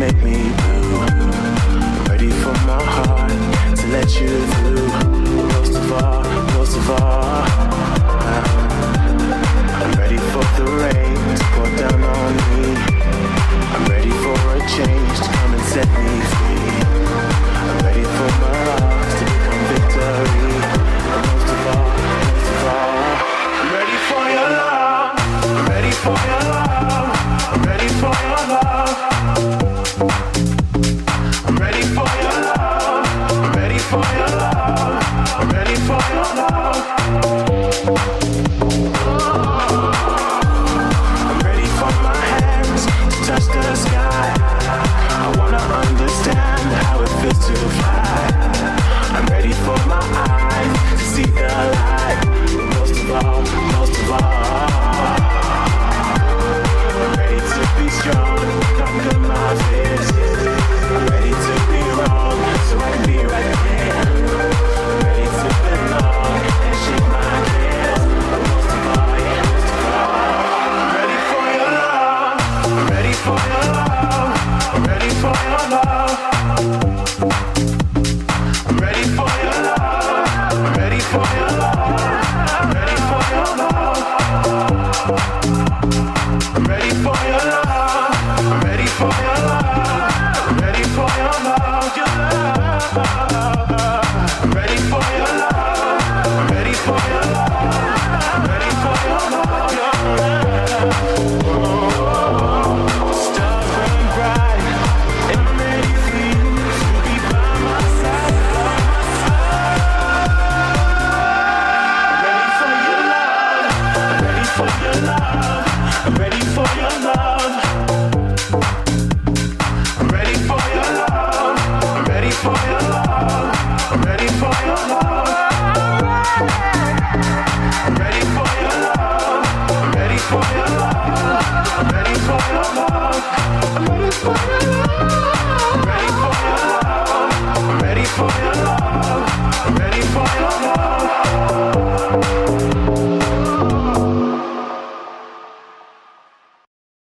make me blue. I'm ready for my heart to let you through. Most of all, I'm ready for the rain to pour down on me. I'm ready for a change to come and set me free. I'm ready for my loss to become victory. And most of all, I'm ready for your love. I'm ready for your love. I'm ready for your love. I'm ready for your love. I'm ready for your love. I'm ready for your love. I'm ready for my hands to touch the sky. I wanna understand how it feels to fly. I'm ready for my eyes to see the light. Most of all, I'm ready to be strong, conquer my fears. I'm ready to be wrong, so I can be right there. I'm ready to belong and shake my cares. But most of all, I'm ready for your love. I'm ready for your love. I'm ready for your love. I'm ready for your love. I'm ready for your love. I'm ready for your love. I'm ready for your love. I'm ready for your love. I'm ready for your love. I'm ready for your love. I'm ready for your love. I'm ready for your love. Stars burn bright, and I'm ready for you to be by my side. I'm ready for your love. I'm ready for your love. I'm ready for your love. I'm ready for your love. I'm ready for your love. I'm ready for your love. I'm ready for your love. I'm ready for your love. I'm ready for your love. I'm ready for your love. I'm ready for your love. I'm ready for your love. I'm ready for your love.